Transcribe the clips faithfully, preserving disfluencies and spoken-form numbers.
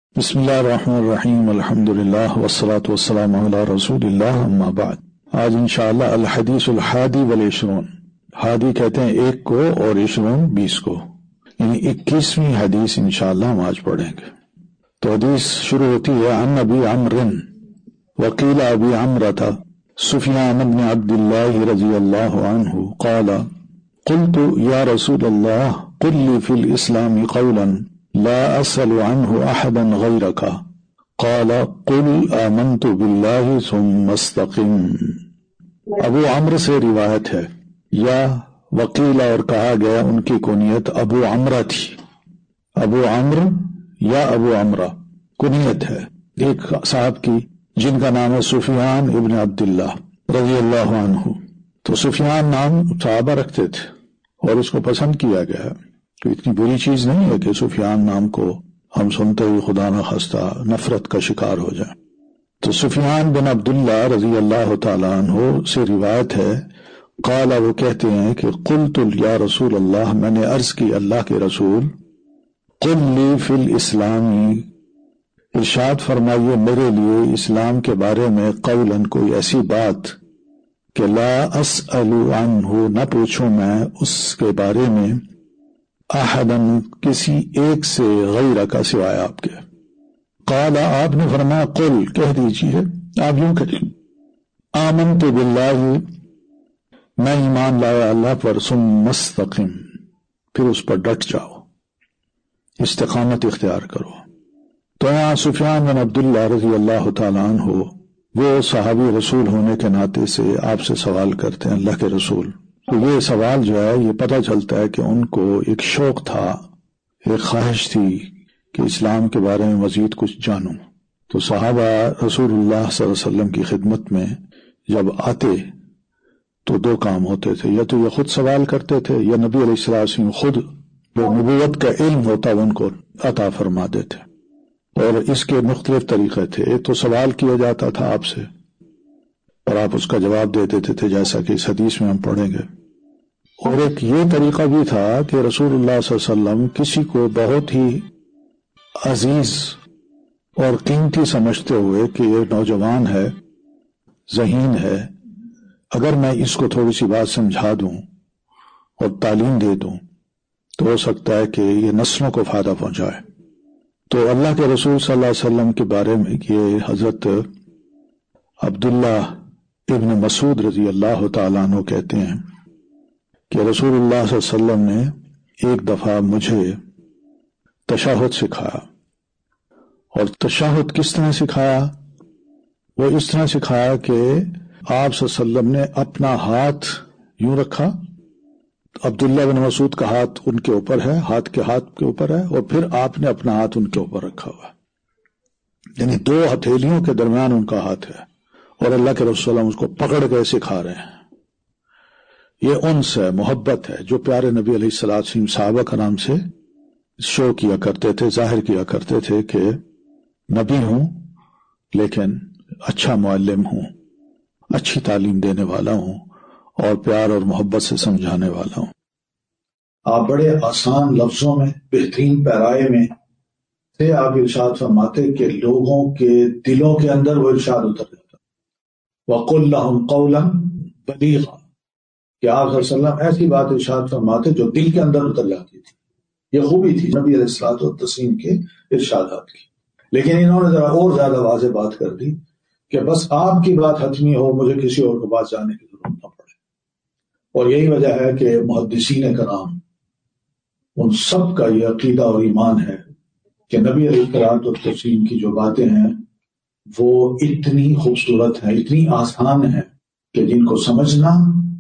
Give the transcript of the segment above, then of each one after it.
بسم اللہ الرحمن الرحیم الحمد للہ والصلاة والسلام علی رسول اللہ اما بعد۔ آج انشاءاللہ الحدیث الحادی والعشرون، ہادی کہتے ہیں ایک کو اور عشرون بیس کو، یعنی اکیسویں حدیث انشاءاللہ ہم آج پڑھیں گے۔ تو حدیث شروع ہوتی ہے عن ابی عمرو وقیل ابی عمرۃ سفیان بن عبد اللہ رضی اللہ عنہ قال قلت یا رسول اللہ قل لی فی الاسلام قولا لا اسأل عنه احدا غیرک قال قل آمنت باللہ ثم استقم۔ ابو عمرو سے روایت ہے، یا وقیل اور کہا گیا، ان کی کنیت ابو عمرہ تھی۔ ابو عمرو یا ابو عمرہ کنیت ہے ایک صاحب کی جن کا نام ہے سفیان ابن عبداللہ رضی اللہ عنہ۔ تو سفیان نام صحابہ رکھتے تھے اور اس کو پسند کیا گیا ہے، تو اتنی بری چیز نہیں ہے کہ سفیان نام کو ہم سنتے ہوئے خدا نخواستہ نفرت کا شکار ہو جائیں۔ تو سفیان بن عبداللہ رضی اللہ تعالیٰ عنہ سے روایت ہے، قال وہ کہتے ہیں کہ قلت یا رسول اللہ، میں نے عرض کی اللہ کے رسول، قل لی فی الاسلامی، ارشاد فرمائیے میرے لیے اسلام کے بارے میں قولاً کوئی ایسی بات کہ لا اسأل عنہ، نہ پوچھوں میں اس کے بارے میں، احدن کسی ایک سے غیر کا سوائے آپ کے۔ قال آپ نے فرمایا قل کہہ دیجئے، آپ یوں کہیں آمنت باللہ، میں ایمان لایا اللہ پر، ثم استقم، پھر اس پر ڈٹ جاؤ، استقامت اختیار کرو۔ تو یہاں سفیان بن عبداللہ رضی اللہ تعالیٰ عنہ وہ صحابی رسول ہونے کے ناطے سے آپ سے سوال کرتے ہیں اللہ کے رسول۔ تو یہ سوال جو ہے یہ پتہ چلتا ہے کہ ان کو ایک شوق تھا، ایک خواہش تھی کہ اسلام کے بارے میں مزید کچھ جانوں۔ تو صحابہ رسول اللہ صلی اللہ علیہ وسلم کی خدمت میں جب آتے تو دو کام ہوتے تھے، یا تو یہ خود سوال کرتے تھے یا نبی علیہ الصلوۃ والسلام خود جو نبوت کا علم ہوتا وہ ان کو عطا فرما دیتے۔ اور اس کے مختلف طریقے تھے، ایک تو سوال کیا جاتا تھا آپ سے اور آپ اس کا جواب دے دیتے تھے جیسا کہ اس حدیث میں ہم پڑھیں گے، اور ایک یہ طریقہ بھی تھا کہ رسول اللہ صلی اللہ علیہ وسلم کسی کو بہت ہی عزیز اور قیمتی سمجھتے ہوئے کہ یہ نوجوان ہے، ذہین ہے، اگر میں اس کو تھوڑی سی بات سمجھا دوں اور تعلیم دے دوں تو ہو سکتا ہے کہ یہ نسلوں کو فائدہ پہنچائے۔ تو اللہ کے رسول صلی اللہ علیہ وسلم کے بارے میں یہ حضرت عبداللہ ابن مسعود رضی اللہ تعالیٰ عنہ کہتے ہیں کہ رسول اللہ صلی اللہ علیہ وسلم نے ایک دفعہ مجھے تشہد سکھایا، اور تشہد کس طرح سکھایا؟ وہ اس طرح سکھایا کہ آپ صلی اللہ علیہ وسلم نے اپنا ہاتھ یوں رکھا، عبداللہ بن مسعود کا ہاتھ ان کے اوپر ہے، ہاتھ کے ہاتھ کے اوپر ہے، اور پھر آپ نے اپنا ہاتھ ان کے اوپر رکھا ہوا، یعنی دو ہتھیلیوں کے درمیان ان کا ہاتھ ہے، اور اللہ کے رسول صلی اللہ علیہ وسلم اس کو پکڑ کے سکھا رہے ہیں۔ یہ انس ہے، محبت ہے، جو پیارے نبی علیہ الصلوۃ والسلام صحابہ کرام سے شو کیا کرتے تھے، ظاہر کیا کرتے تھے کہ نبی ہوں لیکن اچھا معلم ہوں، اچھی تعلیم دینے والا ہوں، اور پیار اور محبت سے سمجھانے والا ہوں۔ آپ بڑے آسان لفظوں میں، بہترین پیرائے میں سے آپ ارشاد فرماتے کہ لوگوں کے دلوں کے اندر وہ ارشاد اتر جاتا۔ وَقُلْ لَهُمْ قَوْلًا بَلِيغًا، کہ آپ صلی اللہ علیہ وسلم ایسی بات ارشاد فرماتے جو دل کے اندر اتر جاتی تھی۔ یہ خوبی تھی نبی علیہ الصلوۃ والتسلیم کے ارشادات کی۔ لیکن انہوں نے ذرا اور زیادہ واضح بات کر دی کہ بس آپ کی بات حتمی ہو، مجھے کسی اور کو بات جاننے کی ضرورت نہ پڑے۔ اور یہی وجہ ہے کہ محدثین کرام ان سب کا یہ عقیدہ اور ایمان ہے کہ نبی علیہ الصلوۃ والتسلیم کی جو باتیں ہیں وہ اتنی خوبصورت ہیں، اتنی آسان ہیں کہ جن کو سمجھنا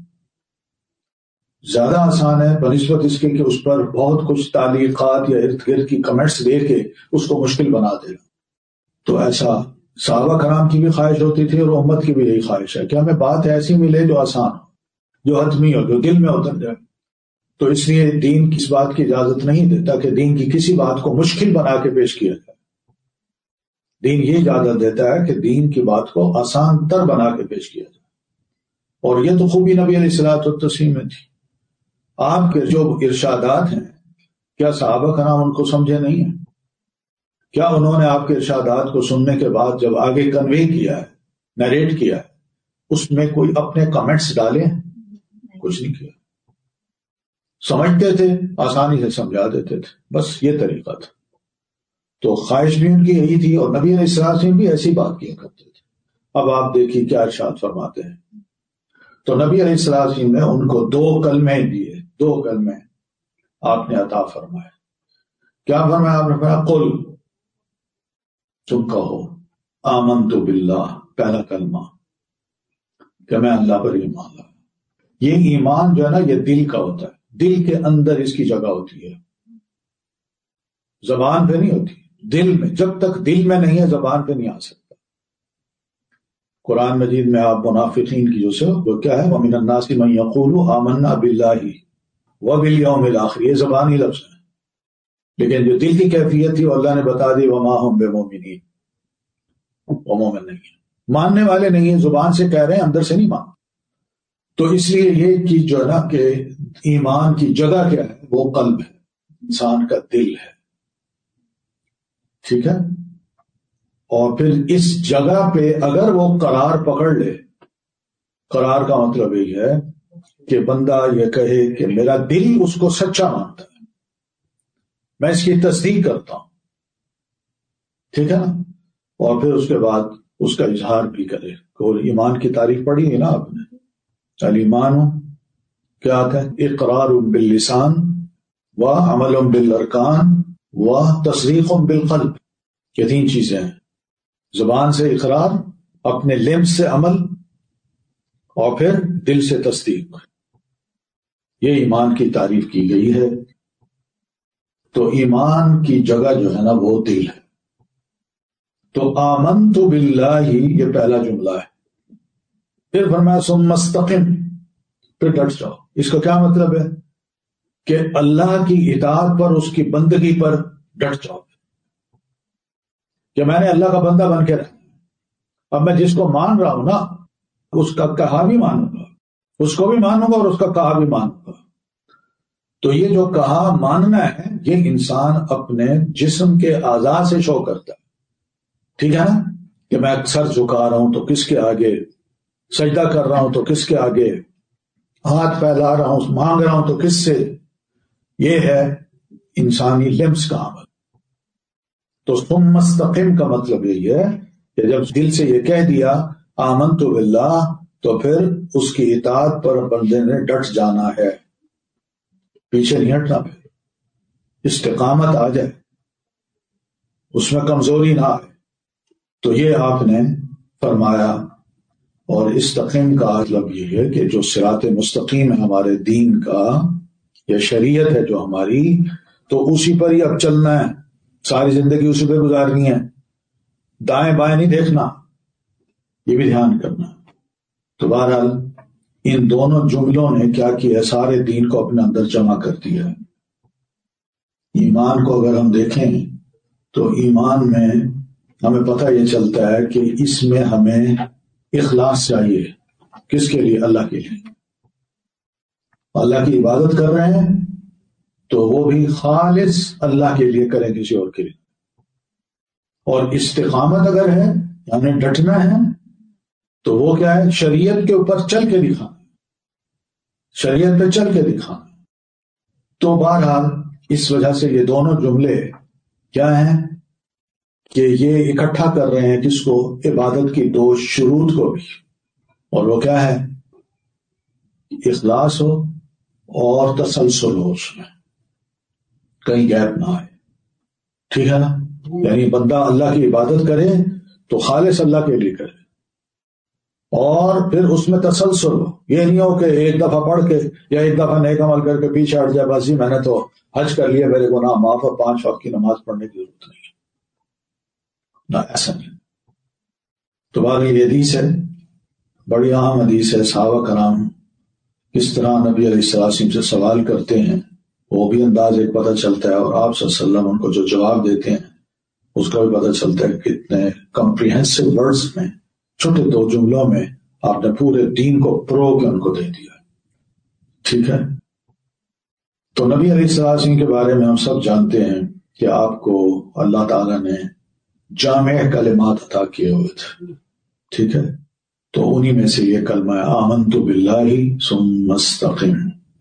زیادہ آسان ہے بنسبت اس کے کہ اس پر بہت کچھ تعلیقات یا ارد گرد کی کمنٹس دے کے اس کو مشکل بنا دے گا۔ تو ایسا صحابہ کرام کی بھی خواہش ہوتی تھی، اور امت کی بھی یہی خواہش ہے کہ ہمیں بات ایسی ملے جو آسان ہو، جو حتمی ہو، جو دل میں اتر جائے۔ تو اس لیے دین کس بات کی اجازت نہیں دیتا کہ دین کی کسی بات کو مشکل بنا کے پیش کیا جائے۔ دین یہ اجازت دیتا ہے کہ دین کی بات کو آسان تر بنا کے پیش کیا جائے، اور یہ تو خوبی نبی علیہ الصلوۃ والتسلیم میں تھی۔ آپ کے جو ارشادات ہیں، کیا صحابہ کرام ان کو سمجھے نہیں ہیں؟ کیا انہوں نے آپ کے ارشادات کو سننے کے بعد جب آگے کنوے کیا ہے، نیریٹ کیا ہے، اس میں کوئی اپنے کمنٹس ڈالے؟ کچھ نہیں کیا. سمجھتے تھے، آسانی سے سمجھا دیتے تھے، بس یہ طریقہ تھا. تو خواہش بھی ان کی یہی تھی، اور نبی علیہ السلام بھی ایسی بات کیا کرتے تھے. اب آپ دیکھیے کیا ارشاد فرماتے ہیں. تو نبی علیہ السلام نے ان کو دو کلمے دیے، دو کلمے آپ نے عطا فرمائے. کیا فرمایا آپ نے؟ فرمایا قل، تم کہو آمنت باللہ، پہلا کلمہ کہ میں اللہ پر ایمان لایا. یہ ایمان جو ہے نا، یہ دل کا ہوتا ہے، دل کے اندر اس کی جگہ ہوتی ہے، زبان پہ نہیں ہوتی، دل میں. جب تک دل میں نہیں ہے زبان پہ نہیں آ سکتا. قرآن مجید میں آپ منافقین کی جو سے وہ کیا ہے، وَمِنَ النَّاسِ مَن يَقُولُ آمَنَّا بِاللَّهِ وَبِالْيَوْمِ الْآخِرِ، یہ زبانی لفظ ہیں، لیکن جو دل کی کیفیت تھی وہ اللہ نے بتا دی، وَمَا هُمْ بِمُؤْمِنِينَ، وہ مومن نہیں ہے، ماننے والے نہیں ہیں. زبان سے کہہ رہے ہیں، اندر سے نہیں مان. تو اس لیے یہ کہ جو ہے نا کہ ایمان کی جگہ کیا ہے، وہ قلب ہے، انسان کا دل ہے. ٹھیک ہے. اور پھر اس جگہ پہ اگر وہ قرار پکڑ لے، قرار کا مطلب یہ ہے کہ بندہ یہ کہے کہ میرا دل اس کو سچا مانتا ہے، میں اس کی تصدیق کرتا ہوں. ٹھیک ہے نا. اور پھر اس کے بعد اس کا اظہار بھی کرے. اور ایمان کی تعریف پڑھی ہے نا آپ نے، الایمان کیا آتا ہے؟ اقرار باللسان و عمل بالارکان و تصدیق بالقلب. یہ تین چیزیں ہیں، زبان سے اقرار، اپنے لمس سے عمل، اور پھر دل سے تصدیق. یہ ایمان کی تعریف کی گئی ہے. تو ایمان کی جگہ جو ہے نا وہ دل ہے. تو آمنت باللہ یہ پہلا جملہ ہے. پھر فرمایا ثم استقم، پھر ڈٹ جاؤ. اس کا کیا مطلب ہے؟ کہ اللہ کی اطاعت پر، اس کی بندگی پر ڈٹ جاؤ. کہ میں نے اللہ کا بندہ بن کے رہا، اب میں جس کو مان رہا ہوں نا اس کا کہا بھی مانوں گا، اس کو بھی مانوں گا اور اس کا کہا بھی مانوں گا. تو یہ جو کہا ماننا ہے یہ انسان اپنے جسم کے اعضاء سے شو کرتا ہے. ٹھیک ہے نا. کہ میں سر جھکا رہا ہوں تو کس کے آگے، سجدہ کر رہا ہوں تو کس کے آگے، ہاتھ پھیلا رہا ہوں، مانگ رہا ہوں تو کس سے. یہ ہے انسانی لمس کا عمل. تو ثم استقم کا مطلب یہی ہے کہ جب دل سے یہ کہہ دیا آمنت باللہ، تو پھر اس کی اطاعت پر بندے نے ڈٹ جانا ہے، پیچھے نہیں ہٹنا. پھر استقامت آ جائے، اس میں کمزوری نہ آئے. تو یہ آپ نے فرمایا. اور استقیم کا مطلب یہ ہے کہ جو صراط مستقیم ہے ہمارے دین کا، یا شریعت ہے جو ہماری، تو اسی پر ہی اب چلنا ہے، ساری زندگی اسی پہ گزارنی ہے، دائیں بائیں نہیں دیکھنا. یہ بھی دھیان کرنا. تو بہرحال ان دونوں جملوں نے کیا کیا ہے، سارے دین کو اپنے اندر جمع کر دیا ہے. ایمان کو اگر ہم دیکھیں تو ایمان میں ہمیں پتہ یہ چلتا ہے کہ اس میں ہمیں اخلاص چاہیے. کس کے لیے؟ اللہ کے لیے. اللہ کی عبادت کر رہے ہیں تو وہ بھی خالص اللہ کے لیے کریں، کسی اور کے لیے. اور استقامت اگر ہے یعنی ڈٹنا ہے تو وہ کیا ہے؟ شریعت کے اوپر چل کے دکھانا، شریعت پہ چل کے دکھانا. تو بہرحال اس وجہ سے یہ دونوں جملے کیا ہیں کہ یہ اکٹھا کر رہے ہیں کس کو؟ عبادت کی دو شروط کو بھی. اور وہ کیا ہے؟ اخلاص ہو اور تسلسل ہو، اس میں کہیں گیپ نہ آئے. ٹھیک ہے نا. یعنی بندہ اللہ کی عبادت کرے تو خالص اللہ کے لیے کرے، اور پھر اس میں تسلسل ہو. یہ نہیں ہو کہ ایک دفعہ پڑھ کے یا ایک دفعہ نیک عمل کر کے پیچھے ہٹ جائے، بس ہی میں نے تو حج کر لیا، میرے گناہ معاف، اور پانچ وقت کی نماز پڑھنے کی ضرورت نہیں نہ، ایسا نہیں. تو بہرحال یہ حدیث ہے، بڑی اہم حدیث ہے. صحابہ کرام کس طرح نبی علیہ السلام سے سوال کرتے ہیں وہ بھی انداز ایک پتہ چلتا ہے، اور آپ صلی اللہ علیہ وسلم ان کو جو جواب دیتے ہیں اس کا بھی پتہ چلتا ہے کہ کتنے کمپریہنسو ورڈز میں، چھوٹے دو جملوں میں آپ نے پورے دین کو پرو کے ان کو دے دیا. ٹھیک ہے. تو نبی علیہ السلام کے بارے میں ہم سب جانتے ہیں کہ آپ کو اللہ تعالیٰ نے جامع کلمات عطا کیے ہوئے تھے، ٹھیک ہے، تو انہی میں سے یہ کلمہ ہے آمنت باللہ ثم استقم،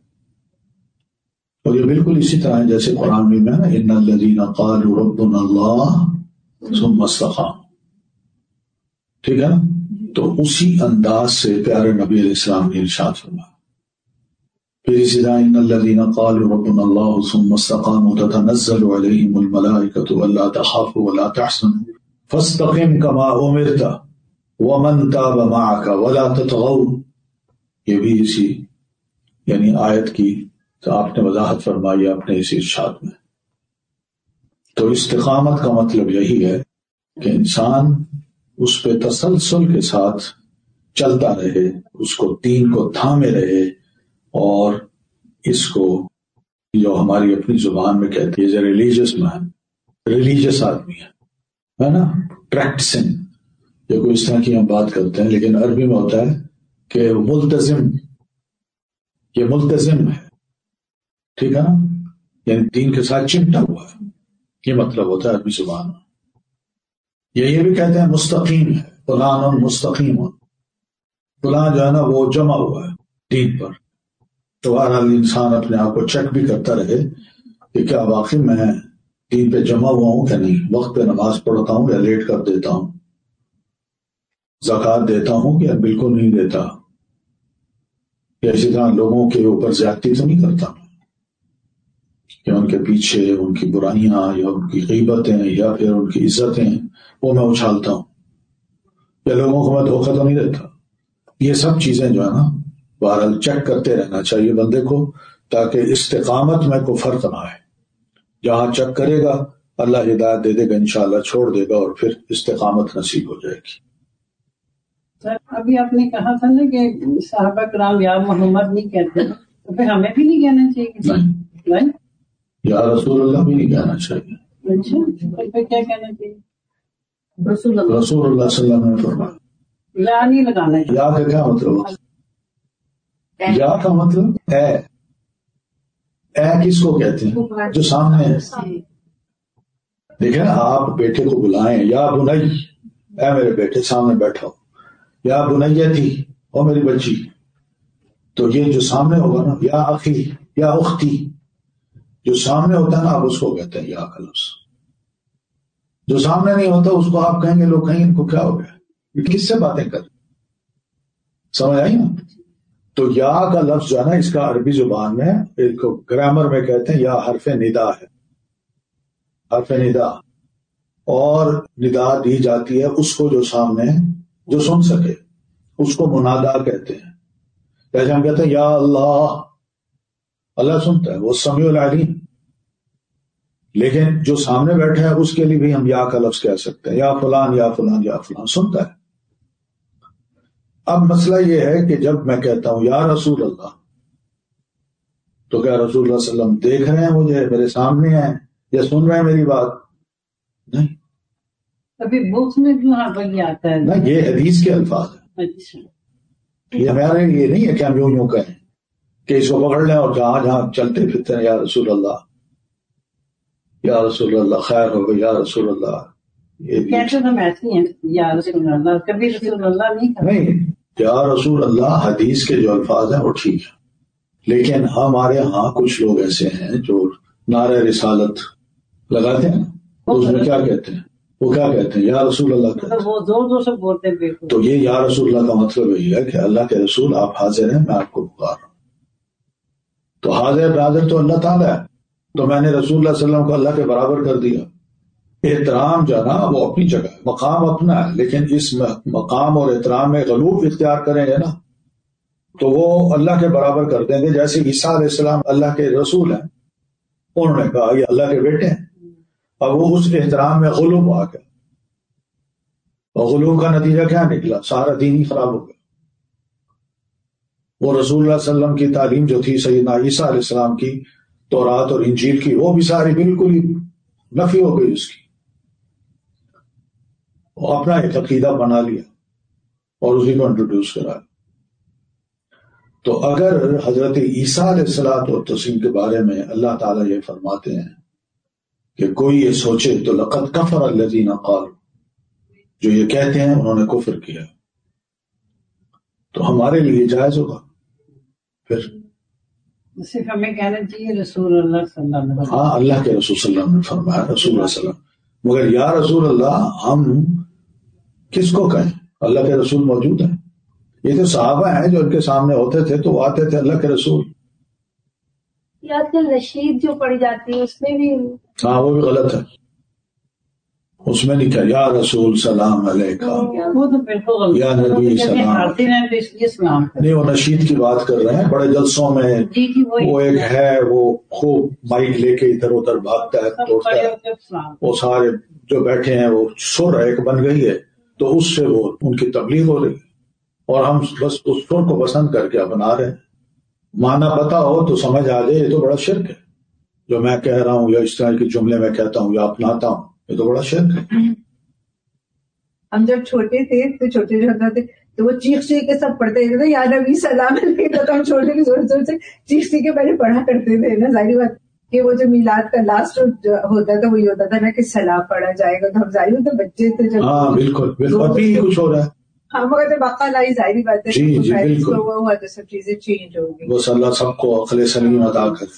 اور یہ بالکل اسی طرح ہے جیسے قرآن میں ہے نا ان الذین قالوا ربنا اللہ ثم استقاموا، ٹھیک ہے نا، تو اسی انداز سے پیارے نبی علیہ السلام نے ارشاد فرمایا. پھر اسی طرح ان الذین قالوا ربنا اللہ ثم استقاموا تتنزل علیہم الملائکۃ الا تخافوا ولا تحزنوا فاستقم کما امرت ومن تاب معك ولا تطغوا. یہ بھی اسی یعنی آیت کی تو آپ نے وضاحت فرمائی اپنے اسی ارشاد میں. تو استقامت کا مطلب یہی ہے کہ انسان اس پہ تسلسل کے ساتھ چلتا رہے، اس کو دین کو تھامے رہے، اور اس کو جو ہماری اپنی زبان میں کہتے ہیں ریلیجس مین، ریلیجس آدمی ہے نا، پریکٹسنگ، جو کوئی اس طرح کی ہم بات کرتے ہیں، لیکن عربی میں ہوتا ہے کہ ملتزم، یہ ملتزم ہے، ٹھیک ہے نا، یعنی دین کے ساتھ چمٹا ہوا ہے، یہ مطلب ہوتا ہے عربی زبان میں. یہ یہ بھی کہتے ہیں مستقیم ہے، فلان مستقیم، فلان جو ہے نا وہ جمع ہوا ہے دین پر. تو بہرحال انسان اپنے آپ کو چیک بھی کرتا رہے کہ کیا واقعی میں دین پہ جمع ہوا ہوں کہ نہیں، وقت پہ نماز پڑھتا ہوں یا لیٹ کر دیتا ہوں، زکوٰۃ دیتا ہوں کہ بالکل نہیں دیتا، یا اسی طرح لوگوں کے اوپر زیادتی تو نہیں کرتا کہ ان کے پیچھے ان کی برائیاں یا ان کی غیبتیں یا پھر ان کی عزتیں وہ میں اچھالتا ہوں، یا لوگوں کو میں دھوکہ تو نہیں دیتا. یہ سب چیزیں جو ہے نا بہرحال چیک کرتے رہنا چاہیے بندے کو، تاکہ استقامت میں کوئی فرق نہ آئے. جہاں چیک کرے گا اللہ ہدایت دے دے گا، انشاءاللہ چھوڑ دے گا، اور پھر استقامت نصیب ہو جائے گی. سر ابھی آپ نے کہا تھا نا کہ صحابہ کرام یا محمد نہیں کہتے، تو پھر ہمیں بھی نہیں کہنا چاہیے؟ نہیں، یا رسول اللہ بھی نہیں کہنا چاہیے. اچھا، پھر کیا کہنا چاہیے؟ رسول اللہ رسول اللہ صلی اللہ علیہ وسلم نے فرمایا. یا نہیں لگانا ہے. یا کا کیا مطلب؟ یا کا مطلب اے، اے کس کو کہتے ہیں؟ جو سامنے ہے. دیکھیں آپ بیٹے کو بلائیں یا بنائی، اے میرے بیٹے سامنے بیٹھا ہو، یا بنیتی او میری بچی، تو یہ جو سامنے ہوگا نا، یا اخی یا اختی، جو سامنے ہوتا ہے نا آپ اس کو کہتے ہیں یا کا لفظ. جو سامنے نہیں ہوتا اس کو آپ کہیں گے، لوگ کہیں ان کو کیا ہو گیا، یہ کس سے باتیں کر، سمجھ آئی نا؟ تو یا کا لفظ جو ہے نا اس کا عربی زبان میں ایک گرامر میں کہتے ہیں یا حرف ندا ہے، حرف ندا، اور ندا دی جاتی ہے اس کو جو سامنے جو سن سکے، اس کو منادا کہتے ہیں. جیسے ہم کہتے ہیں یا اللہ، اللہ سنتا ہے، وہ سمیع العلیم، لیکن جو سامنے بیٹھا ہے اس کے لیے بھی ہم یا کا لفظ کہہ سکتے ہیں، یا فلان یا فلان یا فلان، سنتا ہے. اب مسئلہ یہ ہے کہ جب میں کہتا ہوں یا رسول اللہ، تو کیا رسول اللہ صلی اللہ علیہ وسلم دیکھ رہے ہیں مجھے، میرے سامنے ہیں، یا سن رہے ہیں میری بات؟ نہیں. ابھی بکس میں کہاں پر یہ آتا ہے؟ نہیں، یہ حدیث کے الفاظ ہیں. اچھا، یہ ہمارے یہ نہیں ہے کہ ہم یوں یوں کہیں کہ اس کو پکڑ لیں اور جہاں جہاں چلتے پھرتے ہیں یا رسول اللہ، یا رسول اللہ خیر ہو گئی، یا رسول اللہ. یہ کیسے ہم ایسے ہیں یا رسول اللہ، کبھی رسول اللہ نہیں کرتے. نہیں، یا رسول اللہ حدیث کے جو الفاظ ہیں وہ ٹھیک ہے، لیکن ہمارے ہاں کچھ لوگ ایسے ہیں جو نعرہ رسالت لگاتے ہیں، اس میں کیا کہتے ہیں، وہ کیا کہتے ہیں یا رسول اللہ کہتے ہیں. وہ زور زور سے بولتے ہیں. تو یہ یا رسول اللہ کا مطلب یہی ہے کہ اللہ کے رسول آپ حاضر ہیں، میں آپ کو پکار رہا ہوں. تو حاضر حاضر تو اللہ تعالیٰ ہے، تو میں نے رسول اللہ صلی اللہ علیہ وسلم کو اللہ کے برابر کر دیا. احترام جو ہے نا وہ اپنی جگہ ہے، مقام اپنا ہے، لیکن اس مقام اور احترام میں غلوف اختیار کریں گے نا تو وہ اللہ کے برابر کر دیں گے. جیسے عیسیٰ علیہ السلام اللہ کے رسول ہیں، انہوں نے کہا یہ اللہ کے بیٹے ہیں، اور وہ اس احترام میں غلوب آ گیا، اور غلوب کا نتیجہ کیا نکلا؟ سارا دین ہی خراب ہو گیا. وہ رسول اللہ صلی اللہ علیہ وسلم کی تعلیم جو تھی سیدنا عیسیٰ علیہ السلام کی، تورات اور انجیل کی، وہ بھی ساری بالکل ہی نفی ہو گئی اس کی. وہ اپنا ایک عقیدہ بنا لیا اور اسی کو انٹروڈیوس کرایا. تو اگر حضرت عیسیٰ علیہ الصلوۃ والتسلیم کے بارے میں اللہ تعالیٰ یہ فرماتے ہیں کہ کوئی یہ سوچے تو لقد کفر الذین قالوا، جو یہ کہتے ہیں انہوں نے کفر کیا، تو ہمارے لیے جائز ہوگا پھر صرف ہمیں کہنا چاہیے رسول اللہ صلی اللہ علیہ وسلم. ہاں اللہ کے رسول صلی اللہ علیہ وسلم نے فرمایا، رسول اللہ صلی اللہ علیہ وسلم، مگر یا رسول اللہ ہم کس کو کہیں؟ اللہ کے رسول موجود ہیں. یہ تو صحابہ ہیں جو ان کے سامنے ہوتے تھے تو وہ آتے تھے اللہ کے رسول. آج کل نشید جو پڑی جاتی ہے اس میں بھی ہاں وہ بھی غلط ہے، اس میں نہیں کہا یا رسول سلام علیکہ، وہ تو بالکل یا نبی سلام، آتے ہیں تو اس لیے سلام کریں. نہیں وہ نشید کی بات کر رہے ہیں. بڑے جلسوں میں جی جی وہی وہ ایک ہے وہ خوب مائک لے کے ادھر ادھر بھاگتا ہے سب توڑتا کھڑے ہے، ہو کے سلام. وہ سارے جو بیٹھے ہیں وہ سر ایک بن گئی ہے تو اس سے وہ ان کی تبلیغ ہو رہی ہے اور ہم بس اس سر کو پسند کر کے اپنا رہے ہیں. معنی پتا ہو تو سمجھ آ جائے یہ تو بڑا شرک ہے جو میں کہہ رہا ہوں یا اس طرح کے جملے میں کہتا ہوں یا اپناتا ہوں، یہ تو بڑا شرک ہے. ہم جب چھوٹے تھے تو چھوٹے جو ہوتا تھے تو وہ چیخ چیخ کے سب پڑھتے تھے یا نبی سلام علیکم، تو ہم چھوٹے کے زور زور سے چیخ چیخ کے پہلے پڑھا کرتے تھے نا. ظاہری بات کہ وہ جو میلاد کا لاسٹ ہوتا تھا وہی ہوتا تھا نا کہ سلام پڑھا جائے گا، تو ہم ظاہر تو بچے تھے جب. ہاں بالکل بالکل ابھی کچھ ہو رہا ہے. ہاں مگر جب عقل آئی ظاہری بات ہے جی جی بالکل ہوا ہوا تو سب چیزیں چینج ہو گئی. بس اللہ سب کو عقل سلیم عطا کرے.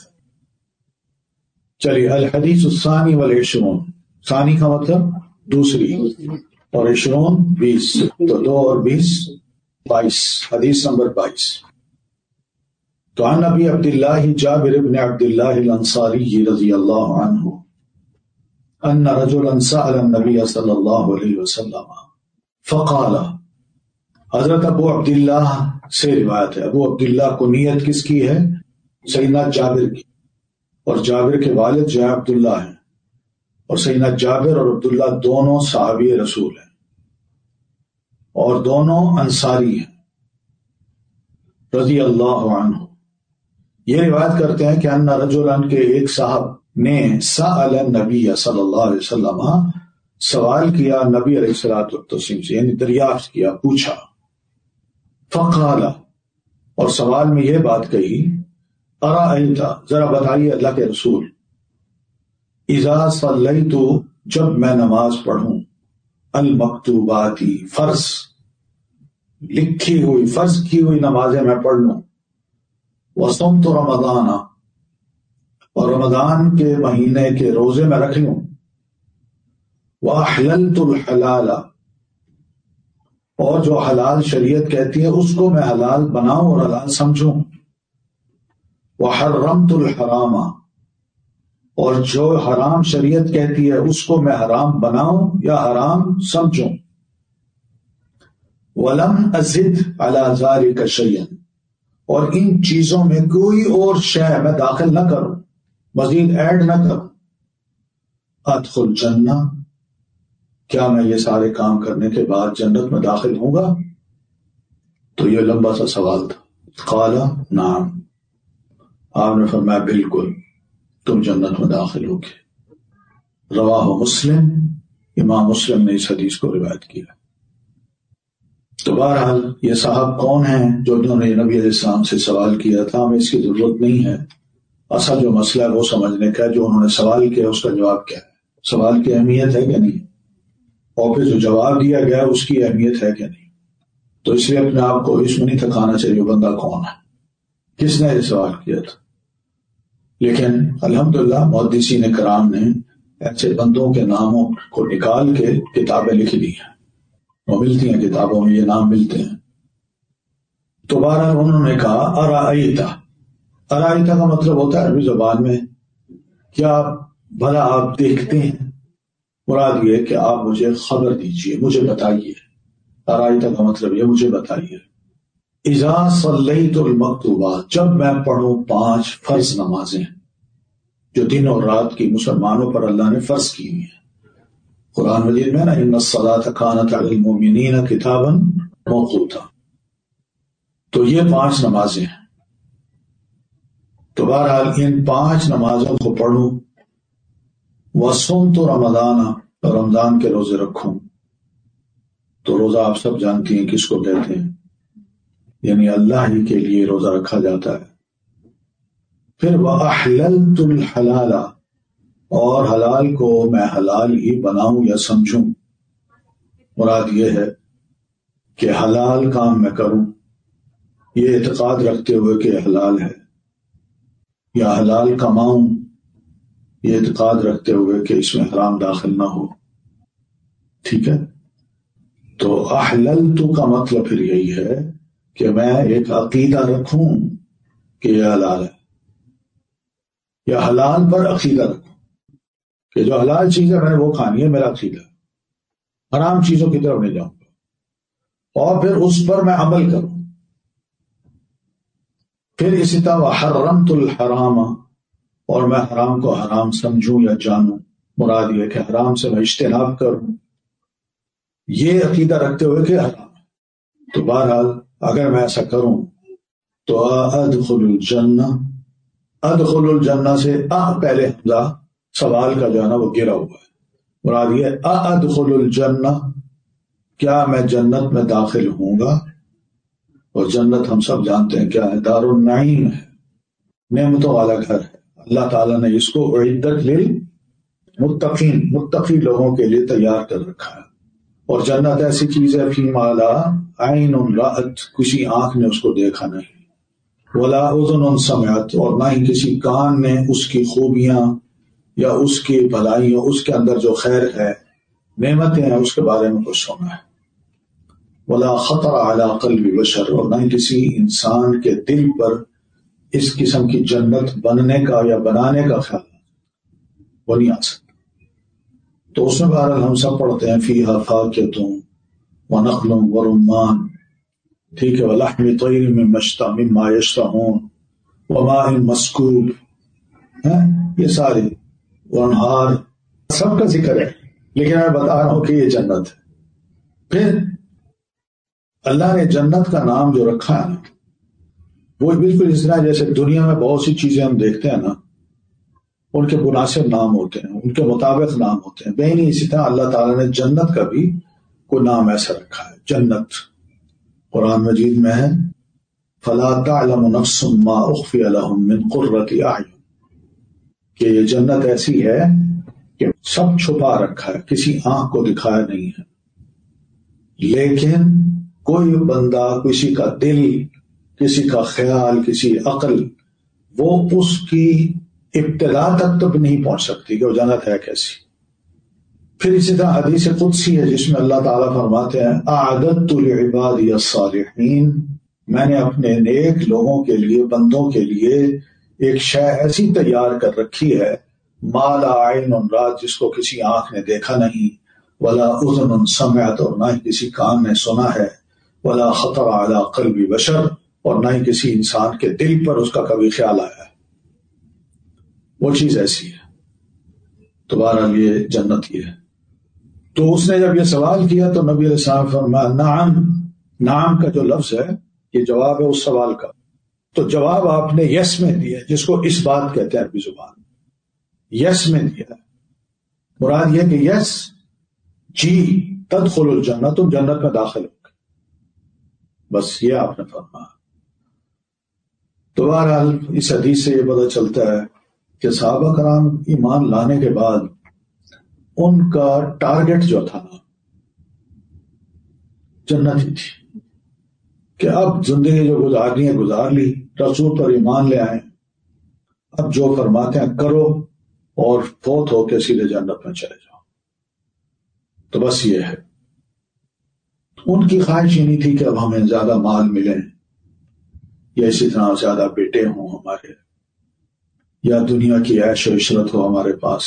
چلیے الحدیث الثانی والعشرون، ثانی کا مطلب دوسری اور عشرون بیس، تو دو اور بیس بائیس. حدیث نمبر بائیس. تو عن ابی عبداللہ جابر بن عبداللہ الانصاری رضی اللہ عنہ ان رجلا سأل النبی صلی اللہ علیہ وسلم فقال، حضرت ابو عبداللہ سے روایت ہے. ابو عبداللہ کو نیت کس کی ہے؟ سیدنا جابر کی، اور جابر کے والد جو ہے عبداللہ ہیں، اور سیدنا جابر اور عبداللہ دونوں صحابی رسول ہیں اور دونوں انصاری ہیں رضی اللہ عنہ. یہ روایت کرتے ہیں کہ ان رجلا کے ایک صاحب نے سأل النبی صلی اللہ علیہ وسلم سوال کیا نبی علیہ الصلوۃ والتسلیم سے، یعنی دریافت کیا، پوچھا. فقال، اور سوال میں یہ بات کہی، ارأیت، ذرا بتائیے اللہ کے رسول، اذا صلیت، جب میں نماز پڑھوں، المکتوباتی، فرض لکھی ہوئی فرض کی ہوئی نمازیں میں پڑھ لوں، وصمت رمضان، اور رمضان کے مہینے کے روزے میں رکھ لوں، واحللت الحلال، اور جو حلال شریعت کہتی ہے اس کو میں حلال بناؤں اور حلال سمجھوں، وحرمت الحرام، اور جو حرام شریعت کہتی ہے اس کو میں حرام بناؤں یا حرام سمجھوں، ولم ازد علی ذلک شیئا، اور ان چیزوں میں کوئی اور شے میں داخل نہ کروں، مزید ایڈ نہ کروں، ادخل جنہ، کیا میں یہ سارے کام کرنے کے بعد جنت میں داخل ہوں گا؟ تو یہ لمبا سا سوال تھا. قال نعم، آپ نے فرمایا بالکل تم جنت میں داخل ہوگے. رواہ مسلم، امام مسلم نے اس حدیث کو روایت کیا. تو بہرحال یہ صاحب کون ہیں جو انہوں نے نبی علیہ السلام سے سوال کیا تھا؟ ہمیں اس کی ضرورت نہیں ہے. اصل جو مسئلہ ہے وہ سمجھنے کا، جو انہوں نے سوال کیا اس کا جواب کیا ہے، سوال کی اہمیت ہے کہ نہیں، اور پھر جو جواب دیا گیا اس کی اہمیت ہے کہ نہیں. تو اس لیے اپنے آپ کو اس میں نہیں تھکانا چاہیے بندہ کون ہے، کس نے یہ سوال کیا تھا. لیکن الحمدللہ محدثین کرام نے ایسے بندوں کے ناموں کو نکال کے کتابیں لکھ دی ہیں، وہ ملتی ہیں کتابوں میں، یہ نام ملتے ہیں. تو بہرحال انہوں نے کہا ارائیتا، ارائیتا کا مطلب ہوتا ہے عربی زبان میں کیا بھلا آپ دیکھتے ہیں، مراد یہ کہ آپ مجھے خبر دیجئے، مجھے بتائیے. ارائیتا کا مطلب یہ مجھے بتائیے. اذا صلیت المکتوبات، جب میں پڑھوں پانچ فرض نمازیں جو دن اور رات کی مسلمانوں پر اللہ نے فرض کی ہوئی ہیں. قرآن مجید میں نا ان الصلاۃ کانت علی المؤمنین کتابا موقوتا، تو یہ پانچ نمازیں ہیں. تو بہرحال ان پانچ نمازوں کو پڑھوں، وصومت رمضان، اور رمضان کے روزے رکھوں. تو روزہ آپ سب جانتی ہیں کس کو کہتے ہیں، یعنی اللہ ہی کے لیے روزہ رکھا جاتا ہے. پھر وَأَحْلَلْتُ الْحَلَالَ، اور حلال کو میں حلال ہی بناؤں یا سمجھوں، مراد یہ ہے کہ حلال کام میں کروں یہ اعتقاد رکھتے ہوئے کہ حلال ہے، یا حلال کماؤں یہ اعتقاد رکھتے ہوئے کہ اس میں حرام داخل نہ ہو. ٹھیک ہے، تو احللت کا مطلب پھر یہی ہے کہ میں ایک عقیدہ رکھوں کہ یہ حلال ہے، یا حلال پر عقیدہ رکھوں کہ جو حلال چیز ہے میں نے وہ کھانی ہے، میرا عقیدہ، حرام چیزوں کی طرف نہیں جاؤں گا، اور پھر اس پر میں عمل کروں. پھر اسی طرح وحرمت الحرام، اور میں حرام کو حرام سمجھوں یا جانوں، مراد یہ کہ حرام سے میں اجتناب کروں یہ عقیدہ رکھتے ہوئے کہ حرام ہے. تو بہرحال اگر میں ایسا کروں تو ادخل الجنہ، ادخل الجنہ سے آ پہلے حمزہ سوال کا جو ہے نا وہ گرا ہوا ہے، مراد یہ ادخل الجنہ، کیا میں جنت میں داخل ہوں گا؟ اور جنت ہم سب جانتے ہیں کیا ہے، دار النعیم ہے، نعمتوں والا گھر ہے. اللہ تعالیٰ نے اس کو اعدت للمتقین، متقی لوگوں کے لیے تیار کر رکھا ہے. اور جنت ایسی چیز ہے فی ما لا عین رأت، کسی آنکھ نے اس کو دیکھا نہیں، ولا اذن سمعت، اور نہ ہی کسی کان نے اس کی خوبیاں یا اس کی بھلائیوں، اس کے اندر جو خیر ہے، نعمتیں ہیں، اس کے بارے میں کچھ سنا ہے. ولا خطر علی قلب بشر، اور نہ ہی کسی انسان کے دل پر اس قسم کی جنت بننے کا یا بنانے کا خیال وہ نہیں آ سکتا. تو اس میں بہرحال ہم سب پڑھتے ہیں فیہا فاکہۃ ونخل ورمان، ٹھیک ہے، ولحم طیر مما یشتہون وماء مسکوب، یہ سارے وانہار سب کا ذکر ہے، لیکن میں بتا رہا ہوں کہ یہ جنت ہے. پھر اللہ نے جنت کا نام جو رکھا ہے نا وہ بالکل اس طرح جیسے دنیا میں بہت سی چیزیں ہم دیکھتے ہیں نا ان کے مناسب نام ہوتے ہیں، ان کے مطابق نام ہوتے ہیں، بہن اسی طرح اللہ تعالیٰ نے جنت کا بھی کوئی نام ایسا رکھا ہے. جنت قرآن مجید میں ہے فَلَا تَعْلَمُ نَفْسٌ مَّا أُخْفِيَ لَهُم مِّن قُرَّةِ أَعْيُن، کہ یہ جنت ایسی ہے کہ سب چھپا رکھا ہے، کسی آنکھ کو دکھایا نہیں ہے، لیکن کوئی بندہ، کسی کا دل، کسی کا خیال، کسی عقل، وہ اس کی ابتدا تک تو نہیں پہنچ سکتی کہ وہ جنت ہے کیسی. پھر اسی طرح حدیث قدسی ہے جس میں اللہ تعالیٰ فرماتے ہیں اعددت لعبادی الصالحین، میں نے اپنے نیک لوگوں کے لیے، بندوں کے لیے ایک شے ایسی تیار کر رکھی ہے ما لا عین رات، جس کو کسی آنکھ نے دیکھا نہیں، ولا اذن سمعت، اور نہ ہی کسی کان نے سنا ہے، ولا خطر علی قلب بشر، اور نہ ہی کسی انسان کے دل پر اس کا کبھی خیال آیا ہے. وہ چیز ایسی ہے. تو بہرحال یہ جنت ہی ہے. تو اس نے جب یہ سوال کیا تو نبی علیہ السلام فرمایا نعم، نعم کا جو لفظ ہے یہ جواب ہے اس سوال کا. تو جواب آپ نے یس میں دیا، جس کو اس بات کہتے ہیں عربی زبان میں، یس میں دیا. مراد یہ کہ یس جی تدخل الجنہ، تم جنت میں داخل ہو گے، بس یہ آپ نے فرمایا. تو بہرحال اس حدیث سے یہ پتہ چلتا ہے کہ صحابہ کرام ایمان لانے کے بعد ان کا ٹارگٹ جو تھا نا جنت ہی تھی، کہ اب زندگی جو گزارنی ہے گزار لی، رسول پر ایمان لے آئے، اب جو فرماتے ہیں کرو اور فوت ہو کے سیدھے جنت میں چلے جاؤ. تو بس یہ ہے. ان کی خواہش یہ نہیں تھی کہ اب ہمیں زیادہ مال ملے یا اسی طرح زیادہ بیٹے ہوں ہمارے، یا دنیا کی عیش و عشرت ہو ہمارے پاس.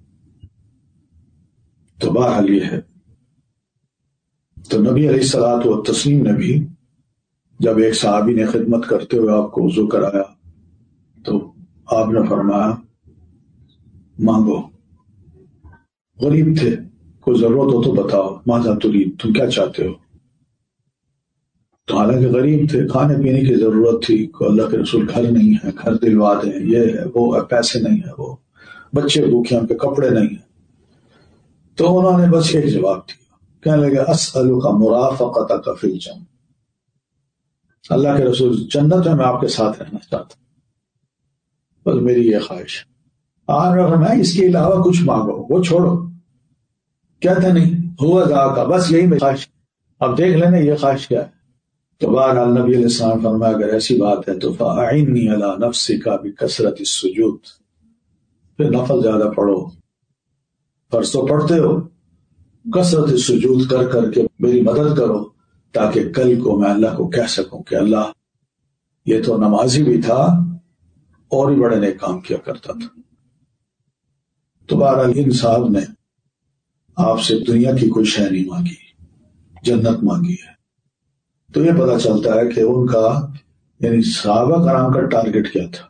تو بہرحال یہ ہے. تو نبی علیہ الصلوۃ والتسلیم نے بھی جب ایک صحابی نے خدمت کرتے ہوئے آپ کو وضو کرایا تو آپ نے فرمایا مانگو. غریب تھے، کوئی ضرورت ہو تو بتاؤ، ماذا تريد، تم کیا چاہتے ہو. تو حالانکہ غریب تھے، کھانے پینے کی ضرورت تھی، کو اللہ کے رسول گھر نہیں ہے، گھر دلوا دیں، یہ ہے وہ ہے، پیسے نہیں ہے، وہ بچے بھوکے ہیں، پہ کپڑے نہیں ہیں. تو انہوں نے بس ایک جواب دیا، کہنے لگے اسألک مرافقتک فی الجنہ، اللہ کے رسول جنت میں میں آپ کے ساتھ رہنا چاہتا ہوں، بس میری یہ خواہش ہے. آپ نے فرمایا اس کے علاوہ کچھ مانگو، وہ چھوڑو. کہتے نہیں ہوا ذا کا، بس یہی میری خواہش. اب دیکھ لینا یہ خواہش کیا ہے. تو بہرحال نبی علیہ السلام فرمایا اگر ایسی بات ہے تو فَأَعِنِّي عَلَىٰ نَفْسِكَ بِكَثْرَةِ السُّجُودِ، پھر نفل زیادہ پڑھو. فرض تو پڑھتے ہو، کثرت السجود کر کر کے میری مدد کرو تاکہ کل کو میں اللہ کو کہہ سکوں کہ اللہ یہ تو نمازی بھی تھا اور بھی بڑے نیک کام کیا کرتا تھا. تو بہرحال ان صاحب نے آپ سے دنیا کی کوئی شے نہیں مانگی، جنت مانگی ہے. تو یہ پتہ چلتا ہے کہ ان کا یعنی صحابہ کرام کا ٹارگٹ کیا تھا.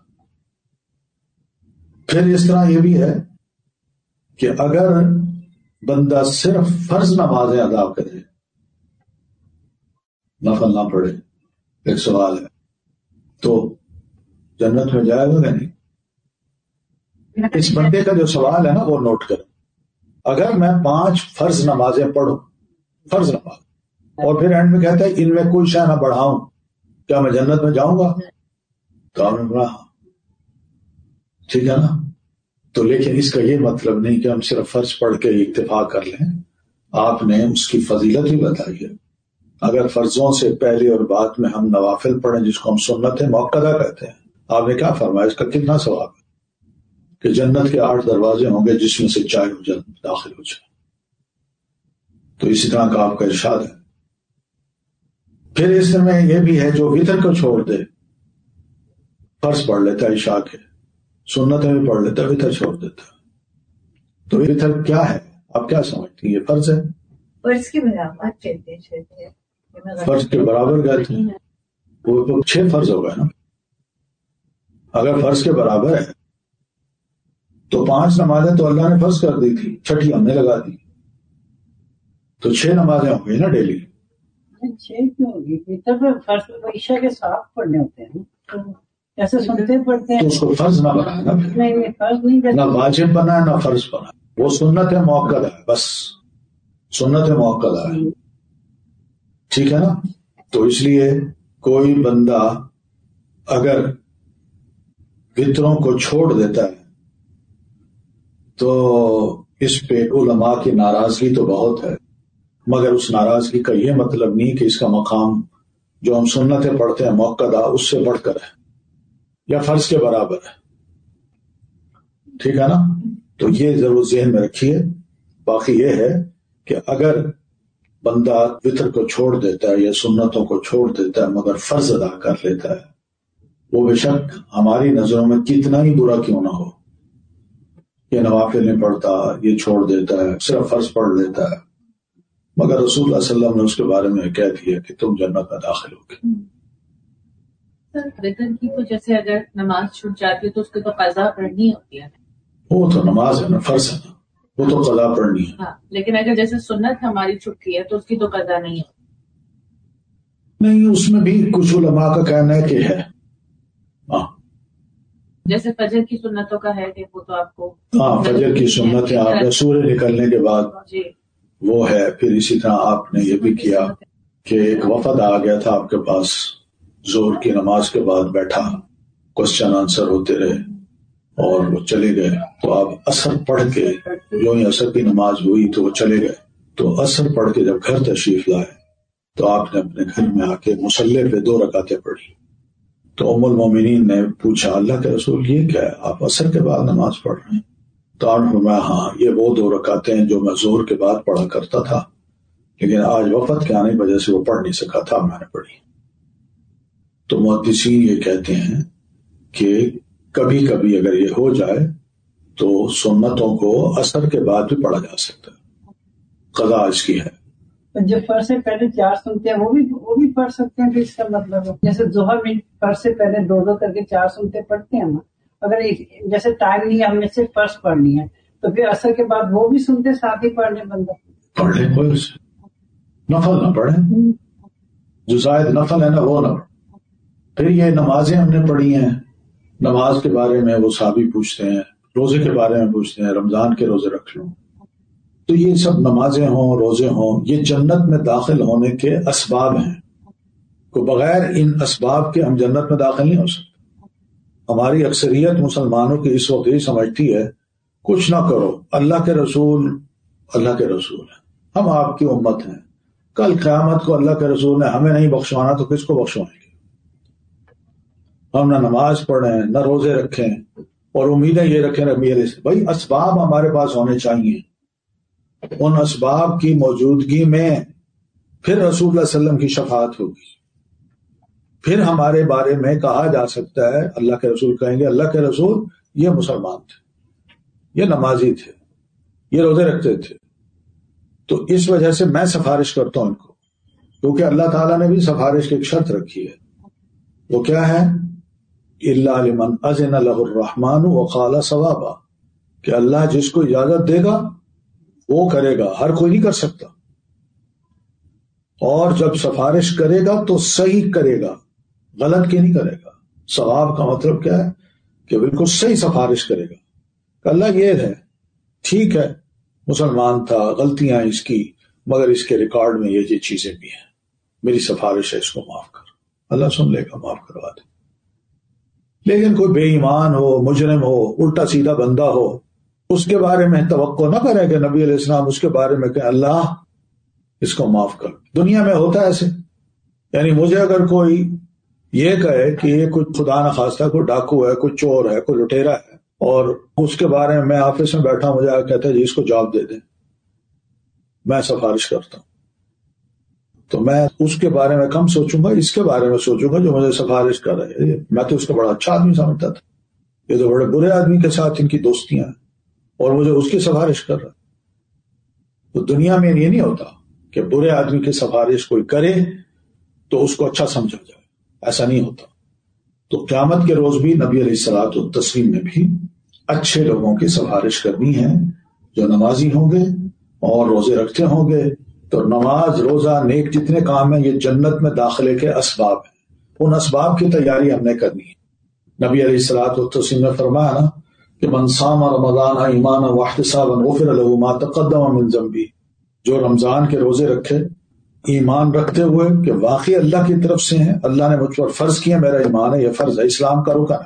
پھر اس طرح یہ بھی ہے کہ اگر بندہ صرف فرض نمازیں ادا کرے، نفل نہ پڑھے، ایک سوال ہے تو جنت میں جائے گا کہ نہیں؟ اس بندے کا جو سوال ہے نا وہ نوٹ کریں. اگر میں پانچ فرض نمازیں پڑھوں، فرض نماز، اور پھر اینڈ میں کہتا ہے ان میں کوئی شے نہ بڑھاؤں، کیا میں جنت میں جاؤں گا؟ تو آپ نے کہا ٹھیک ہے نا. تو لیکن اس کا یہ مطلب نہیں کہ ہم صرف فرض پڑھ کے اکتفا کر لیں. آپ نے اس کی فضیلت بھی بتائی ہے. اگر فرضوں سے پہلے اور بعد میں ہم نوافل پڑھیں جس کو ہم سنت موقدہ کہتے ہیں، آپ نے کیا فرمایا اس کا کتنا ثواب ہے کہ جنت کے آٹھ دروازے ہوں گے جس میں سے چائے ہو جنت داخل ہو جائے. تو اسی طرح کا آپ کا ارشاد ہے. پھر اس میں یہ بھی ہے جو وتر کو چھوڑ دے، فرض پڑھ لیتا ہے عشاء کے، سنتیں بھی پڑھ لیتا ہے، وتر چھوڑ دیتا ہے. تو وتر کیا ہے، آپ کیا سمجھتی ہیں؟ یہ فرض ہے؟ فرض کے برابر چلتے چلتے فرض کے برابر گئے تھے، وہ تو چھ فرض ہو گئے نا. اگر فرض کے برابر ہے تو پانچ نمازیں تو اللہ نے فرض کر دی تھی، چھٹی ہم نے لگا دی، تو چھ نمازیں ہوں گی نا ڈیلی. چھ کیوں ہوگی؟ فرض عشاء کے ساتھ پڑھنے ہوتے ہیں، ایسے سنتے پڑھتے ہیں تو اس کو فرض نہ بنا نا، نہیں فرض نہیں، نہ واجب بنا ہے نہ فرض بنا. وہ سنت موقدہ ہے، بس سنت موقدہ ہے. ٹھیک ہے نا. تو اس لیے کوئی بندہ اگر وطروں کو چھوڑ دیتا ہے تو اس پہ علماء کی ناراضگی تو بہت ہے، مگر اس ناراضگی کا یہ مطلب نہیں کہ اس کا مقام جو ہم سنتیں پڑھتے ہیں موقدہ اس سے بڑھ کر ہے یا فرض کے برابر ہے. ٹھیک ہے نا. تو یہ ضرور ذہن میں رکھیے. باقی یہ ہے کہ اگر بندہ وطر کو چھوڑ دیتا ہے یا سنتوں کو چھوڑ دیتا ہے مگر فرض ادا کر لیتا ہے، وہ بے شک ہماری نظروں میں کتنا ہی برا کیوں نہ ہو، یہ نوافل نہیں پڑھتا، یہ چھوڑ دیتا ہے، صرف فرض پڑھ لیتا ہے، مگر رسول اللہ صلی اللہ علیہ وسلم نے اس کے بارے میں کہہ دیا کہ تم جنت میں داخل ہوگے. وطر کی تو جیسے اگر نماز چھوٹ جاتی ہے تو اس کو تو قضا پڑھنی ہوتی ہے. وہ تو نماز ہے نا، فرض ہے نا، وہ تو قضا پڑھنی ہے. ہاں لیکن اگر جیسے سنت ہماری چھٹی ہے تو اس کی تو قضا نہیں ہے. نہیں، اس میں بھی کچھ علماء کا کہنا ہے کہ ہے. ہاں جیسے فجر کی سنتوں کا ہے کہ وہ تو آپ کو ہاں فجر کی سنت ہے، آپ نے سورج نکلنے کے بعد جی وہ ہے. پھر اسی طرح آپ نے یہ بھی کیا کہ ایک وفد آ گیا تھا آپ کے پاس، ظہر کی نماز کے بعد بیٹھا، کوشچن آنسر ہوتے رہے اور وہ چلے گئے. تو آپ عصر پڑھ کے، جو ہی عصر کی نماز ہوئی تو وہ چلے گئے. تو عصر پڑھ کے جب گھر تشریف لائے تو آپ نے اپنے گھر میں آ کے مصلی پہ دو رکعتیں پڑھی. تو ام المومنین نے پوچھا اللہ کے رسول یہ کیا ہے، آپ عصر کے بعد نماز پڑھ رہے ہیں؟ تو آپ نے فرمایا ہاں یہ وہ دو رکعتیں ہیں جو میں ظہر کے بعد پڑھا کرتا تھا، لیکن آج وفد کے آنے کی وجہ سے وہ پڑھ نہیں سکا تھا، میں نے پڑھی. تو محدثین یہ کہتے ہیں کہ کبھی کبھی اگر یہ ہو جائے تو سنتوں کو عصر کے بعد بھی پڑھا جا سکتا ہے، قضا اس کی ہے. جو فرض سے پہلے چار سنتے ہیں وہ بھی وہ بھی پڑھ سکتے ہیں. تو اس کا مطلب ہے جیسے ظہر میں فرض سے پہلے دو دو کر کے چار سنتے پڑھتے ہیں نا، اگر جیسے ٹائم نہیں ہے ہم نے صرف فرض پڑھنی ہے تو پھر عصر کے بعد وہ بھی سنتے ساتھ ہی پڑھ لیں بندہ. پڑھ لیں، کوئی نفل نہ پڑھیں، جو زائد نفل ہے نا وہ نہ پڑھیں. پھر یہ نمازیں ہم نے پڑھی ہیں، نماز کے بارے میں وہ صحابی پوچھتے ہیں، روزے کے بارے میں پوچھتے ہیں، رمضان کے روزے رکھ لوں. تو یہ سب نمازیں ہوں، روزے ہوں، یہ جنت میں داخل ہونے کے اسباب ہیں. کو بغیر ان اسباب کے ہم جنت میں داخل نہیں ہو سکتے. ہماری اکثریت مسلمانوں کی اس وقت یہ سمجھتی ہے کچھ نہ کرو، اللہ کے رسول اللہ کے رسول ہیں، ہم آپ کی امت ہیں، کل قیامت کو اللہ کے رسول نے ہمیں نہیں بخشوانا تو کس کو بخشوائیں گے؟ ہم نہ نماز پڑھیں نہ روزے رکھیں اور امیدیں یہ رکھیں نبی علیہ السلام. بھائی اسباب ہمارے پاس ہونے چاہیے، ان اسباب کی موجودگی میں پھر رسول اللہ علیہ وسلم کی شفاعت ہوگی، پھر ہمارے بارے میں کہا جا سکتا ہے، اللہ کے رسول کہیں گے اللہ کے رسول یہ مسلمان تھے، یہ نمازی تھے، یہ روزے رکھتے تھے. تو اس وجہ سے میں سفارش کرتا ہوں ان کو، کیونکہ اللہ تعالیٰ نے بھی سفارش کی ایک شرط رکھی ہے. وہ کیا ہے؟ الا لمن اذن له الرحمن وقال صوابا، کہ اللہ جس کو اجازت دے گا وہ کرے گا، ہر کوئی نہیں کر سکتا. اور جب سفارش کرے گا تو صحیح کرے گا، غلط کی نہیں کرے گا. ثواب کا مطلب کیا ہے؟ کہ بالکل صحیح سفارش کرے گا کہ اللہ یہ ہے، ٹھیک ہے مسلمان تھا، غلطیاں اس کی، مگر اس کے ریکارڈ میں یہ یہ چیزیں بھی ہیں، میری سفارش ہے اس کو معاف کر. اللہ سن لے گا، معاف کروا دے. لیکن کوئی بے ایمان ہو، مجرم ہو، الٹا سیدھا بندہ ہو، اس کے بارے میں توقع نہ کرے کہ نبی علیہ السلام اس کے بارے میں کہ اللہ اس کو معاف کر. دنیا میں ہوتا ہے ایسے، یعنی مجھے اگر کوئی یہ کہے کہ یہ کوئی خدا نخواستہ کوئی ڈاکو ہے، کوئی چور ہے، کوئی لٹیرا ہے، اور اس کے بارے میں میں آفس میں بیٹھا ہوں، مجھے کہتا ہے جی اس کو جاب دے دیں، میں سفارش کرتا ہوں، تو میں اس کے بارے میں کم سوچوں گا، اس کے بارے میں سوچوں گا جو مجھے سفارش کر رہے ہیں. میں تو اس کو بڑا اچھا آدمی سمجھتا تھا، یہ تو بڑے برے آدمی کے ساتھ ان کی دوستیاں ہیں اور مجھے اس کی سفارش کر رہا ہے. تو دنیا میں یہ نہیں ہوتا کہ برے آدمی کی سفارش کوئی کرے تو اس کو اچھا سمجھا جائے، ایسا نہیں ہوتا. تو قیامت کے روز بھی نبی علیہ الصلوۃ والتسلیم میں بھی اچھے لوگوں کی سفارش کرنی ہے، جو نمازی ہوں گے اور روزے رکھتے ہوں گے. تو نماز، روزہ، نیک جتنے کام ہیں یہ جنت میں داخلے کے اسباب ہیں، ان اسباب کی تیاری ہم نے کرنی ہے. نبی علیہ الصلوۃ والتسلیم نے فرمایا نا کہ من صام رمضان ایمانا واحتسابا غفر له ما تقدم من ذنبه، جو رمضان کے روزے رکھے ایمان رکھتے ہوئے کہ واقعی اللہ کی طرف سے ہیں، اللہ نے مجھ پر فرض کیا، میرا ایمان ہے، یہ فرض ہے، اسلام کا رکن ہے.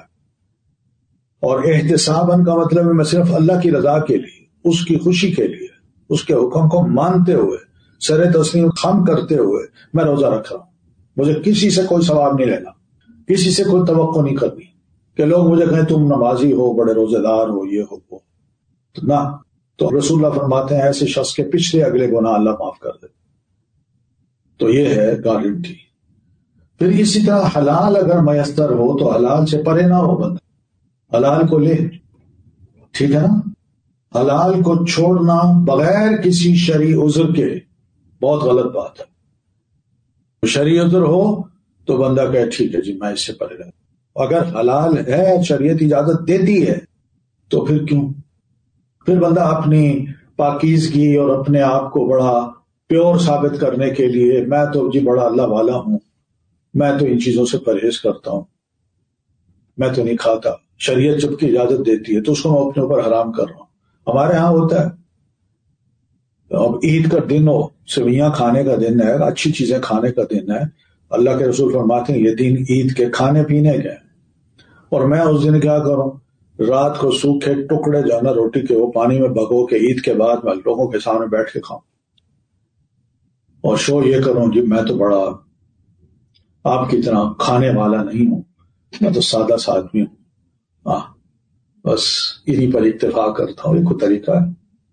اور احتساباً کا مطلب ہے میں صرف اللہ کی رضا کے لیے، اس کی خوشی کے لیے، اس کے حکم کو مانتے ہوئے، سر تسلیم خم کرتے ہوئے میں روزہ رکھ رہا ہوں. مجھے کسی سے کوئی ثواب نہیں لینا، کسی سے کوئی توقع نہیں کرنی کہ لوگ مجھے کہیں تم نمازی ہو، بڑے روزے دار ہو، یہ ہو وہ، تو نہ. تو رسول اللہ فرماتے ہیں ایسے شخص کے پچھلے اگلے گناہ اللہ معاف کر دے. تو یہ ہے گارنٹی. پھر اسی طرح حلال اگر میسر ہو تو حلال سے پرے نہ ہو بندہ، حلال کو لے، ٹھیک ہے نا. حلال کو چھوڑنا بغیر کسی شرعی عذر کے بہت غلط بات ہے. شرعی عذر ہو تو بندہ کہے ٹھیک ہے جی میں اس سے پرے رہوں. اگر حلال ہے، شریعت اجازت دیتی ہے، تو پھر کیوں؟ پھر بندہ اپنی پاکیزگی اور اپنے آپ کو بڑا پیور ثابت کرنے کے لیے میں تو جی بڑا اللہ والا ہوں، میں تو ان چیزوں سے پرہیز کرتا ہوں، میں تو نہیں کھاتا، شریعت جب کی اجازت دیتی ہے تو اس کو میں اپنے اوپر حرام کر رہا ہوں. ہمارے ہاں ہوتا ہے، اب عید کا دن ہو، سویاں کھانے کا دن ہے، اچھی چیزیں کھانے کا دن ہے، اللہ کے رسول فرماتے ہیں یہ دن عید کے کھانے پینے کے، اور میں اس دن کیا کروں؟ رات کو سوکھے ٹکڑے جانا روٹی کے وہ پانی میں بھگو کے عید کے بعد میں لوگوں کے سامنے بیٹھ کے کھاؤں اور شو یہ کروں جی میں تو بڑا آپ کی طرح کھانے والا نہیں ہوں، میں تو سادہ سا آدمی ہوں، ہاں بس انہیں پر اتفاق کرتا ہوں. یہ کوئی طریقہ ہے؟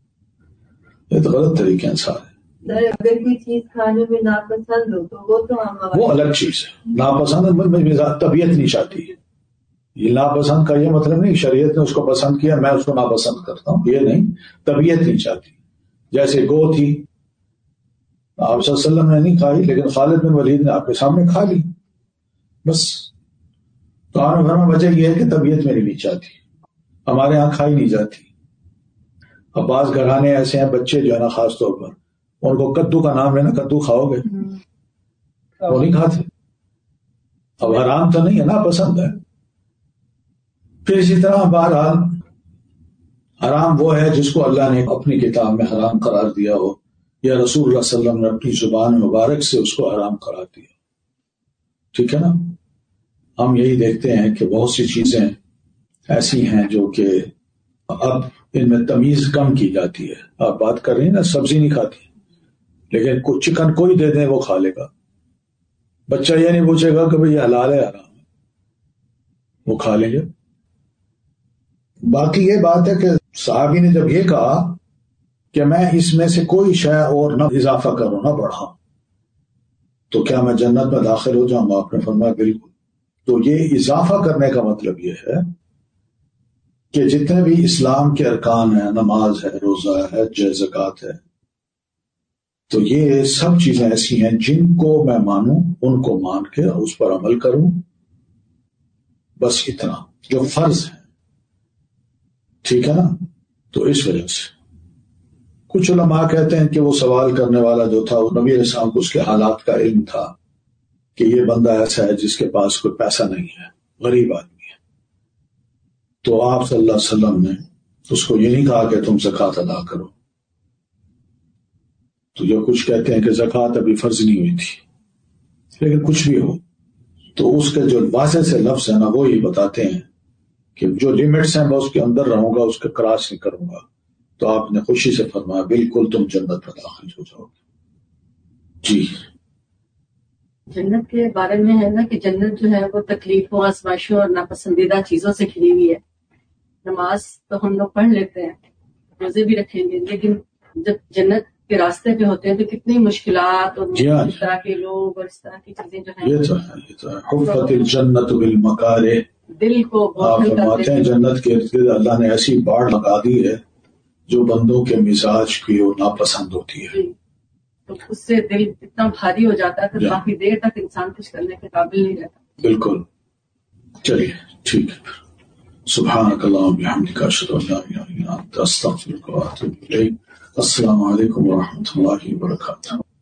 یہ تو غلط طریقے ہیں سارے. اگر کوئی چیز کھانے میں ناپسند ہو تو وہ تو ہم وہ الگ چیز ہے. ناپسند طبیعت نہیں چاہتی ہے. یہ ناپسند کا یہ مطلب نہیں شریعت نے اس کو پسند کیا میں اس کو ناپسند کرتا ہوں، یہ نہیں، طبیعت نہیں چاہتی. جیسے گو تھی، آپ صلی اللہ علیہ وسلم نے نہیں کھائی لیکن خالد بن ولید نے آپ کے سامنے کھا لی، بس. تو آنے بھر میں وجہ یہ ہے کہ طبیعت میری نہیں چاہتی، ہمارے ہاں کھائی نہیں جاتی. اب بعض گھرانے ایسے ہیں بچے جو ہے نا خاص طور پر ان کو کدو کا نام لینا، کدو کھاؤ گے، وہ نہیں کھاتے. اب حرام تو نہیں ہے نا، پسند ہے. پھر اسی طرح بہرحال حرام وہ ہے جس کو اللہ نے اپنی کتاب میں حرام قرار دیا ہو یا رسول اللہ صلی اللہ علیہ وسلم نے اپنی زبان مبارک سے اس کو حرام قرار دیا، ٹھیک ہے نا. ہم یہی دیکھتے ہیں کہ بہت سی چیزیں ایسی ہیں جو کہ اب ان میں تمیز کم کی جاتی ہے. آپ بات کر رہی ہیں نا سبزی نہیں کھاتی, لیکن کچھ چکن کوئی دے دیں وہ کھا لے گا. بچہ یہ نہیں پوچھے گا کہ بھئی یہ حلال ہے حرام ہے, وہ کھا لیں گے. باقی یہ بات ہے کہ صحابی نے جب یہ کہا کہ میں اس میں سے کوئی شے اور نہ اضافہ کروں نہ بڑھاؤں تو کیا میں جنت میں داخل ہو جاؤں گا؟ آپ نے فرمایا بالکل. تو یہ اضافہ کرنے کا مطلب یہ ہے کہ جتنے بھی اسلام کے ارکان ہیں, نماز ہے, روزہ ہے, حج ہے, زکوٰۃ ہے, تو یہ سب چیزیں ایسی ہیں جن کو میں مانوں, ان کو مان کے اس پر عمل کروں, بس اتنا جو فرض ہے. ٹھیک ہے نا؟ تو اس وجہ سے کچھ علماء کہتے ہیں کہ وہ سوال کرنے والا جو تھا وہ نبی علیہ السلام کو اس کے حالات کا علم تھا کہ یہ بندہ ایسا ہے جس کے پاس کوئی پیسہ نہیں ہے, غریب آدمی ہے. تو آپ صلی اللہ علیہ وسلم نے اس کو یہ نہیں کہا کہ تم زکوٰۃ ادا کرو. تو جو کچھ کہتے ہیں کہ زکوٰۃ ابھی فرض نہیں ہوئی تھی, لیکن کچھ بھی ہو تو اس کے جو واضح سے لفظ ہیں نا وہ یہ بتاتے ہیں کہ جو لمٹس ہیں میں اس کے اندر رہوں گا, اس کے کراس نہیں کروں گا. تو آپ نے خوشی سے فرمایا بالکل تم جنت میں داخل ہو جاؤ گے. جی جنت کے بارے میں ہے نا کہ جنت جو ہے وہ تکلیفوں, آزمائشوں اور ناپسندیدہ چیزوں سے گھری ہوئی ہے. نماز تو ہم لوگ پڑھ لیتے ہیں, روزے بھی رکھیں گے, لیکن جب جنت کے راستے پہ ہوتے ہیں تو کتنی مشکلات اور اس طرح کے لوگ اور اس طرح کی چیزیں جو ہیں. یہ تو ہے, یہ تو ہے. حفت الجنت بالمکارہ, دل کو آپ فرماتے ہیں جنت کے ارد گرد اللہ نے ایسی باڑ لگا دی ہے جو بندوں کے مزاج کی وہ ناپسند ہوتی ہے. تو اس سے دل اتنا بھاری ہو جاتا ہے کہ کافی دیر تک انسان کچھ کرنے کے قابل نہیں رہتا. بالکل. چلیے ٹھیک ہے, سبحانک اللہم بحمدک اشہد ان لا الہ الا انت استغفرک واتوب الیک. السلام علیکم ورحمۃ اللہ وبرکاتہ.